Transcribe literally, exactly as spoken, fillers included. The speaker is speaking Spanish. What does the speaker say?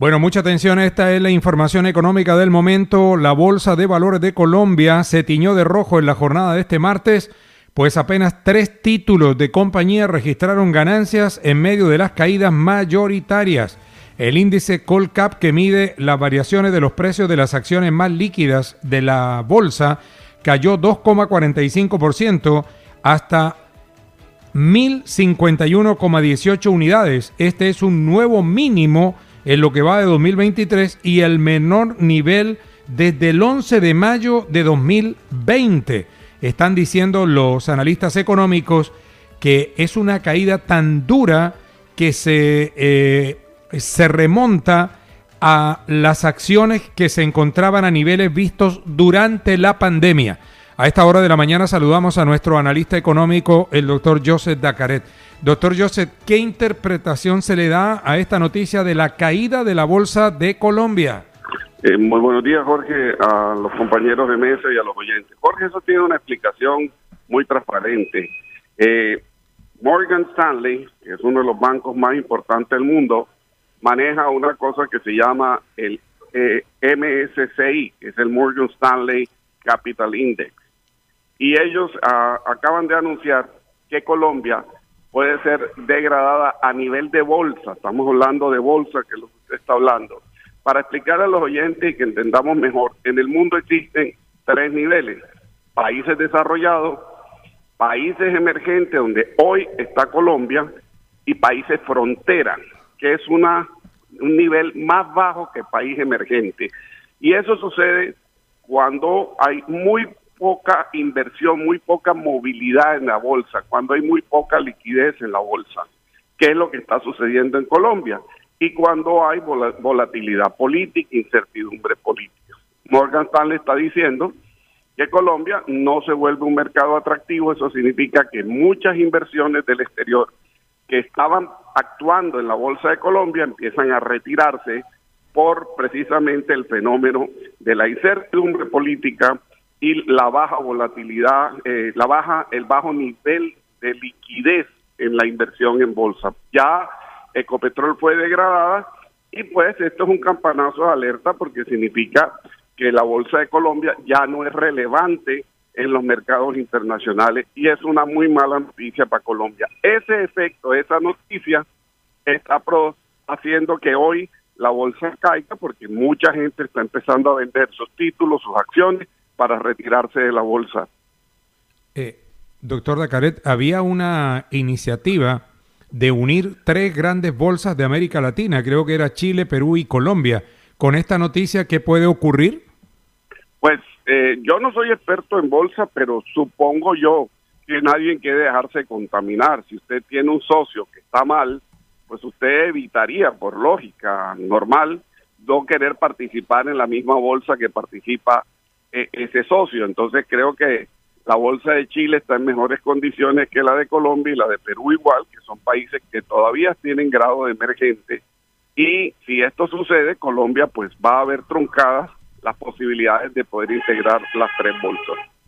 Bueno, mucha atención, esta es la información económica del momento. La Bolsa de Valores de Colombia se tiñó de rojo en la jornada de este martes, pues apenas tres títulos de compañía registraron ganancias en medio de las caídas mayoritarias. El índice Colcap, que mide las variaciones de los precios de las acciones más líquidas de la bolsa, cayó dos coma cuarenta y cinco por ciento hasta mil cincuenta y uno coma dieciocho unidades. Este es un nuevo mínimo en lo que va de dos mil veintitrés y el menor nivel desde el once de mayo de dos mil veinte. Están diciendo los analistas económicos que es una caída tan dura que se, eh, se remonta a las acciones que se encontraban a niveles vistos durante la pandemia. A esta hora de la mañana saludamos a nuestro analista económico, el doctor Joseph Dacaret. Doctor Joseph, ¿qué interpretación se le da a esta noticia de la caída de la Bolsa de Colombia? Eh, muy buenos días, Jorge, a los compañeros de mesa y a los oyentes. Jorge, eso tiene una explicación muy transparente. Eh, Morgan Stanley, que es uno de los bancos más importantes del mundo, maneja una cosa que se llama el eh, M S C I, que es el Morgan Stanley Capital Index. Y ellos ah, acaban de anunciar que Colombia puede ser degradada a nivel de bolsa. Estamos hablando de bolsa, que es lo que usted está hablando. Para explicar a los oyentes y que entendamos mejor, en el mundo existen tres niveles: países desarrollados, países emergentes, donde hoy está Colombia, y países frontera, que es una un nivel más bajo que país emergente. Y eso sucede cuando hay muy poca inversión, muy poca movilidad en la bolsa, cuando hay muy poca liquidez en la bolsa, que es lo que está sucediendo en Colombia, y cuando hay vol- volatilidad política, incertidumbre política. Morgan Stanley está diciendo que Colombia no se vuelve un mercado atractivo. Eso significa que muchas inversiones del exterior que estaban actuando en la Bolsa de Colombia empiezan a retirarse por precisamente el fenómeno de la incertidumbre política y la baja volatilidad, eh, la baja, el bajo nivel de liquidez en la inversión en bolsa. Ya Ecopetrol fue degradada y pues esto es un campanazo de alerta porque significa que la Bolsa de Colombia ya no es relevante en los mercados internacionales y es una muy mala noticia para Colombia. Ese efecto, esa noticia está pro haciendo que hoy la bolsa caiga porque mucha gente está empezando a vender sus títulos, sus acciones para retirarse de la bolsa. Eh, doctor Dacaret, había una iniciativa de unir tres grandes bolsas de América Latina, creo que era Chile, Perú y Colombia. Con esta noticia, ¿qué puede ocurrir? Pues eh, yo no soy experto en bolsa, pero supongo yo que nadie quiere dejarse contaminar. Si usted tiene un socio que está mal, pues usted evitaría, por lógica normal, no querer participar en la misma bolsa que participa eh, ese socio. Entonces creo que la bolsa de Chile está en mejores condiciones que la de Colombia y la de Perú igual, que son países que todavía tienen grado de emergente. Y si esto sucede, Colombia pues va a haber truncadas las posibilidades de poder integrar las tres bolsas.